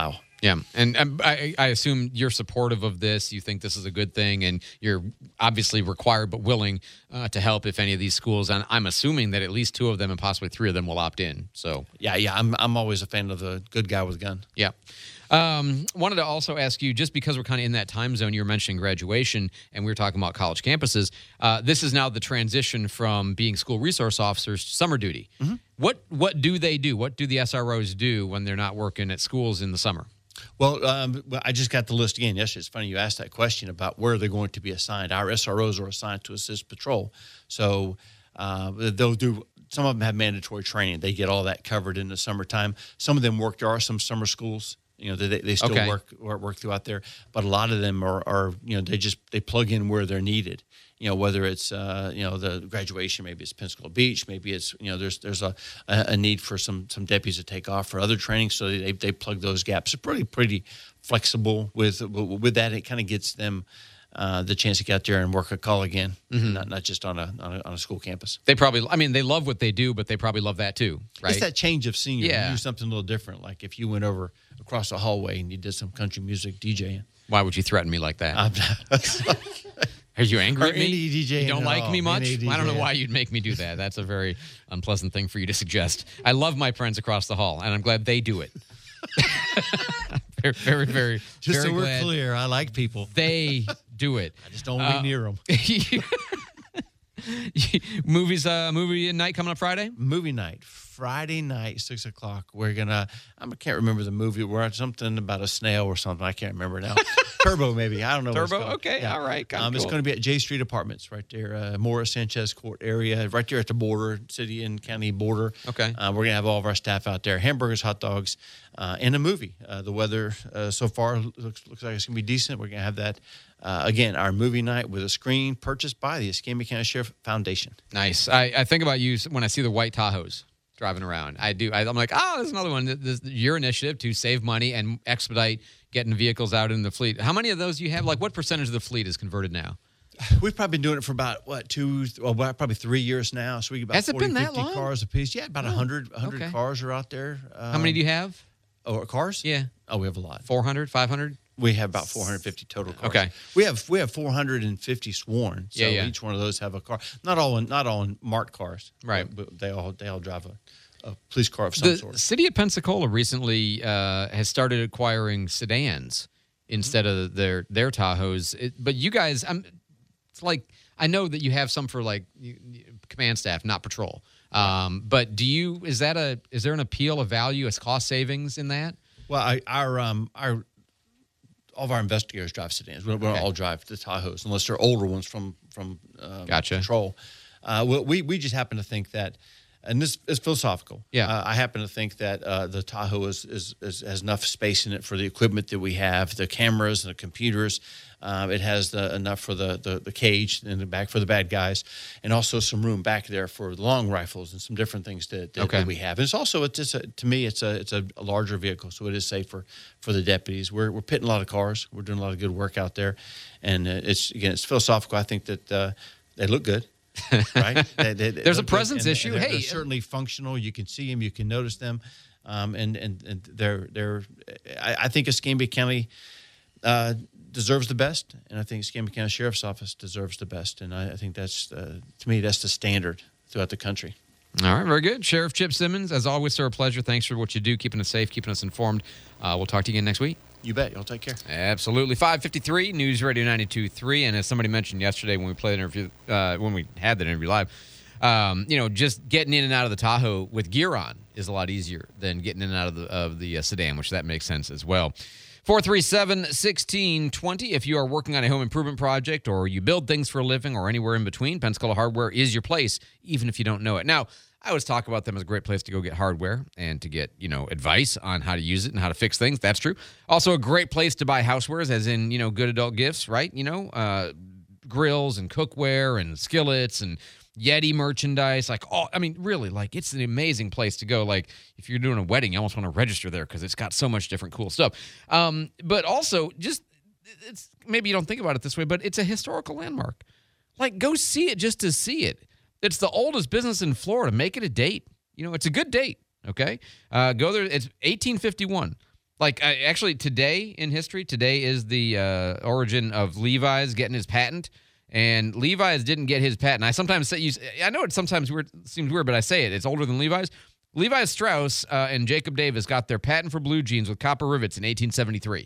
Yeah, and um, I, I assume you're supportive of this. You think this is a good thing, and you're obviously required but willing uh, to help if any of these schools. And I'm assuming that at least two of them and possibly three of them will opt in. So yeah, yeah, I'm I'm always a fan of the good guy with a gun. Yeah. Um, wanted to also ask you, just because we're kind of in that time zone, you were mentioning graduation, and we were talking about college campuses. Uh, this is now the transition from being school resource officers to summer duty. Mm-hmm. What what do they do? What do the S R Os do when they're not working at schools in the summer? Well, um, I just got the list again yesterday. It's funny you asked that question about where they're going to be assigned. Our S R Os are assigned to assist patrol. So uh, they'll do, some of them have mandatory training. They get all that covered in the summertime. Some of them work, there are some summer schools, you know, they, they still Okay. work, work work throughout there. But a lot of them are, are, you know, they just, they plug in where they're needed. You know, whether it's, uh, you know, the graduation, maybe it's Pensacola Beach, maybe it's, you know, there's there's a, a need for some some deputies to take off for other training, so they they plug those gaps. They're pretty pretty flexible with with that. It kind of gets them uh, the chance to get out there and work a call again, Mhm. not not just on a, on a on a school campus. They probably, I mean, they love what they do, but they probably love that too, right? It's that change of scenery. Yeah. You do something a little different. Like if you went over across the hallway and you did some country music DJing. Why would you threaten me like that? I'm Are you angry Or at me? any DJing You don't at like all. me much? Any I don't know DJing. why you'd make me do that. That's a very unpleasant thing for you to suggest. I love my friends across the hall, and I'm glad they do it. very, very, very, Just very so we're glad clear, I like people. They do it. I just don't Uh, be near them. Movies, uh, movie night coming up Friday? Movie night. Friday night, six o'clock. We're gonna. I can't remember the movie. We're at something about a snail or something. I can't remember now. Turbo, maybe. I don't know. what it's Turbo? called. Okay, all right, kinda Um, It's cool. going to be at J Street Apartments, right there, uh, Morris Sanchez Court area, right there at the border, city and county border. Okay. Uh, we're gonna have all of our staff out there. Hamburgers, hot dogs, uh, and a movie. Uh, the weather uh, so far looks looks like it's gonna be decent. We're gonna have that. Uh, again, our movie night with a screen purchased by the Escambia County Sheriff Foundation. Nice. I, I think about you when I see the white Tahoes driving around. I do. I, I'm like, oh, there's another one. This, your initiative to save money and expedite getting vehicles out in the fleet. How many of those do you have? Like, what percentage of the fleet is converted now? We've probably been doing it for about, what, two, well, about probably three years now. So we get about Has it forty, been that fifty long? cars a piece. Yeah, about Oh, one hundred, one hundred okay. cars are out there. Um, How many do you have? Oh, cars? Yeah. Oh, we have a lot. four hundred, five hundred? We have about four hundred fifty total cars. Okay. We have we have four hundred fifty sworn. So Yeah, yeah. each one of those have a car. Not all in, not all in marked cars. Right. But, but they all they all drive a, a police car of some The sort. city of Pensacola recently uh, has started acquiring sedans instead of their their Tahoes. It, but you guys, I'm, it's like, I know that you have some for like you- you- command staff, not patrol. Um, but do you, is that a, is there an appeal, a value, a cost savings in that? Well, I, our um our all of our investigators drive sedans. We don't, we don't Okay. all drive the Tahoes unless they're older ones from from um, Gotcha. patrol. Uh, we, we we just happen to think that, and this is philosophical. Yeah. uh, I happen to think that uh, the Tahoe is, is, is has enough space in it for the equipment that we have, the cameras and the computers. Um, it has the, enough for the, the the cage in the back for the bad guys, and also some room back there for the long rifles and some different things that, that, Okay. that we have. And it's also it's just a, to me it's a it's a, a larger vehicle, so it is safer for the deputies. We're we're pitting a lot of cars. We're doing a lot of good work out there, and uh, it's again it's philosophical. I think that uh, they look good. Right? They- they- they There's a look good, presence and- issue. and they're, Hey, they're certainly functional. You can see them, you can notice them, um, and and and they're they're. I, I think Escambia County uh, deserves the best, and I think Escambia County Sheriff's Office deserves the best, and I, I think that's uh, to me that's the standard throughout the country. All right, very good. Sheriff Chip Simmons, as always, sir, a pleasure. Thanks for what you do, keeping us safe, keeping us informed. Uh, we'll talk to you again next week. You bet. Y'all take care. Absolutely. five fifty-three, News Radio ninety-two point three. And as somebody mentioned yesterday when we played the interview, uh, when we had that interview live, um, you know, just getting in and out of the Tahoe with gear on is a lot easier than getting in and out of the, of the uh, sedan, which that makes sense as well. four three seven, one six two zero. If you are working on a home improvement project or you build things for a living or anywhere in between, Pensacola Hardware is your place, even if you don't know it. Now, I always talk about them as a great place to go get hardware and to get, you know, advice on how to use it and how to fix things. That's true. Also a great place to buy housewares, as in, you know, good adult gifts, right? You know, uh, grills and cookware and skillets and Yeti merchandise. Like, oh, I mean, really, like, it's an amazing place to go. Like, if you're doing a wedding, you almost want to register there because it's got so much different cool stuff. Um, but also, just, it's maybe you don't think about it this way, but it's a historical landmark. Like, go see it just to see it. It's the oldest business in Florida. Make it a date. You know, it's a good date, okay? Uh, go there. It's eighteen fifty-one. Like, I, actually, today in history, today is the uh, origin of Levi's getting his patent. And Levi's didn't get his patent. I sometimes say, you, I know it sometimes weird, seems weird, but I say it. It's older than Levi's. Levi Strauss uh, and Jacob Davis got their patent for blue jeans with copper rivets in eighteen seventy-three.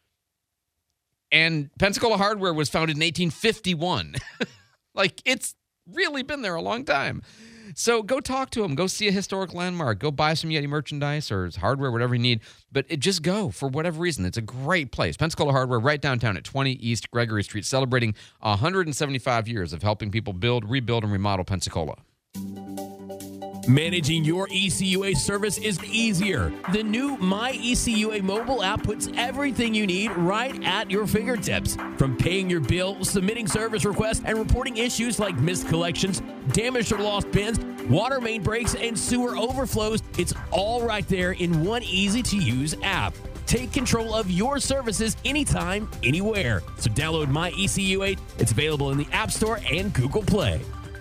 And Pensacola Hardware was founded in eighteen fifty-one. Like, it's really been there a long time. So go talk to them. Go see a historic landmark. Go buy some Yeti merchandise or hardware, whatever you need. But it, just go for whatever reason. It's a great place. Pensacola Hardware, right downtown at twenty East Gregory Street, celebrating one hundred seventy-five years of helping people build, rebuild, and remodel Pensacola. Managing your E C U A service is easier. The new My E C U A mobile app puts everything you need right at your fingertips. From paying your bill, submitting service requests, and reporting issues like missed collections, damaged or lost bins, water main breaks, and sewer overflows, it's all right there in one easy-to-use app. Take control of your services anytime, anywhere. So download My E C U A. It's available in the App Store and Google Play.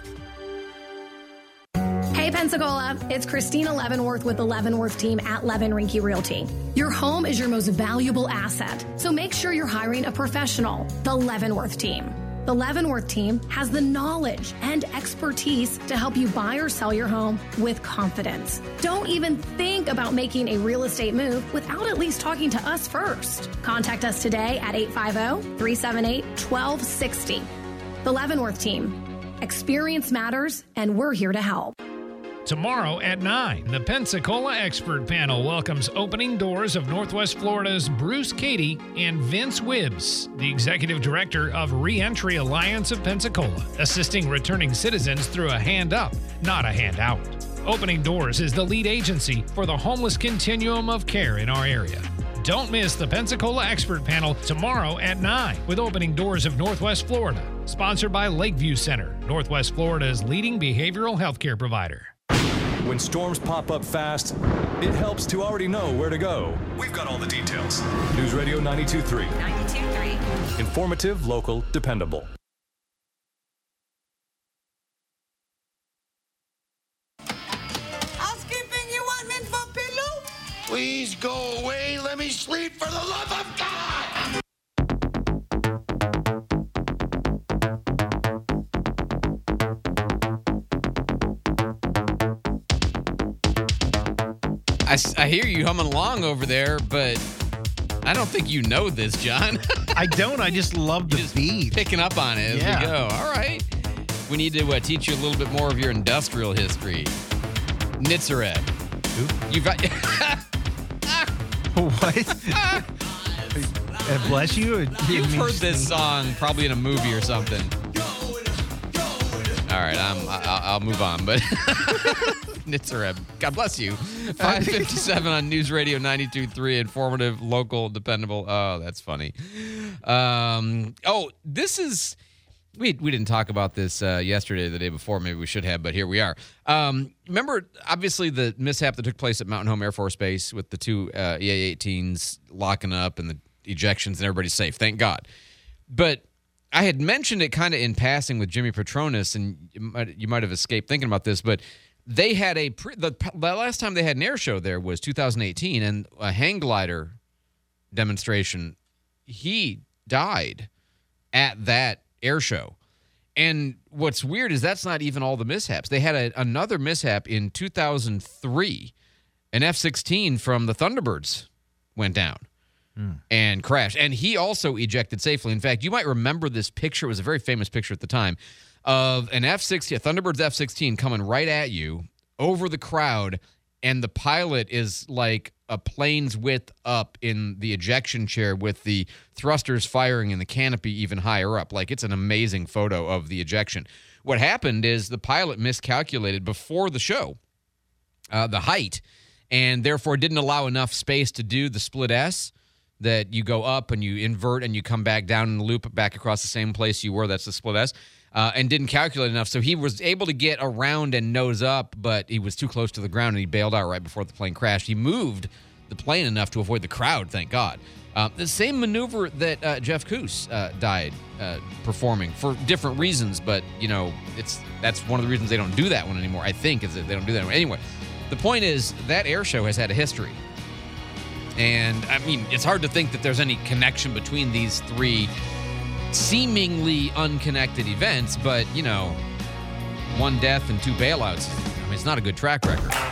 Hey Pensacola, it's Christina Leavenworth with the Leavenworth team at Levin Rinke Realty. Your home is your most valuable asset, so make sure you're hiring a professional, the Leavenworth team. The Leavenworth team has the knowledge and expertise to help you buy or sell your home with confidence. Don't even think about making a real estate move without at least talking to us first. Contact us today at eight five zero, three seven eight, one two six zero. The Leavenworth team. Experience matters, and we're here to help. Tomorrow at nine, the Pensacola Expert Panel welcomes opening doors of Northwest Florida's Bruce Cady and Vince Wibbs, the Executive Director of Reentry Alliance of Pensacola, assisting returning citizens through a hand up, not a handout. Opening Doors is the lead agency for the homeless continuum of care in our area. Don't miss the Pensacola Expert Panel tomorrow at nine with Opening Doors of Northwest Florida, sponsored by Lakeview Center, Northwest Florida's leading behavioral health care provider. When storms pop up fast, it helps to already know where to go. We've got all the details. News Radio ninety-two point three. ninety-two point three. Informative, local, dependable. Housekeeping, you want men for pillow? Please go away. Let me sleep for the love of God. I, I hear you humming along over there, but I don't think you know this, John. I don't. I just love the just beat. Picking up on it as yeah. we go. All right. We need to uh, teach you a little bit more of your industrial history. Nitzareb. Who? You've got... What? uh, bless you. You've heard this song probably in a movie or something. All right, I'm, I'll, I'll move on, but Nitzareb, God bless you. five fifty-seven on News Radio ninety-two point three, informative, local, dependable. Oh, that's funny. Um, oh, this is, we we didn't talk about this uh, yesterday or the day before. Maybe we should have, but here we are. Um, remember, obviously, the mishap that took place at Mountain Home Air Force Base with the two uh, E A eighteens locking up and the ejections and everybody's safe. Thank God. But I had mentioned it kind of in passing with Jimmy Petronas, and you might, you might have escaped thinking about this, but they had a pre, the, the last time they had an air show there was two thousand eighteen, and a hang glider demonstration. He died at that air show. And what's weird is that's not even all the mishaps. They had a, another mishap in two thousand three. An F sixteen from the Thunderbirds went down. Mm. And crashed. And he also ejected safely. In fact, you might remember this picture. It was a very famous picture at the time of an F sixteen, a Thunderbird's F sixteen coming right at you over the crowd, and the pilot is like a plane's width up in the ejection chair with the thrusters firing and the canopy even higher up. Like, it's an amazing photo of the ejection. What happened is the pilot miscalculated before the show uh, the height, and therefore didn't allow enough space to do the split S, that you go up and you invert and you come back down and loop back across the same place you were. That's the split S. Uh, and didn't calculate enough. So he was able to get around and nose up, but he was too close to the ground and he bailed out right before the plane crashed. He moved the plane enough to avoid the crowd, thank God. Uh, the same maneuver that uh, Jeff Koos uh, died uh, performing for different reasons, but, you know, it's that's one of the reasons they don't do that one anymore, I think, is that they don't do that anymore. Anyway, the point is that air show has had a history. And, I mean, it's hard to think that there's any connection between these three seemingly unconnected events, but, you know, one death and two bailouts, I mean, it's not a good track record.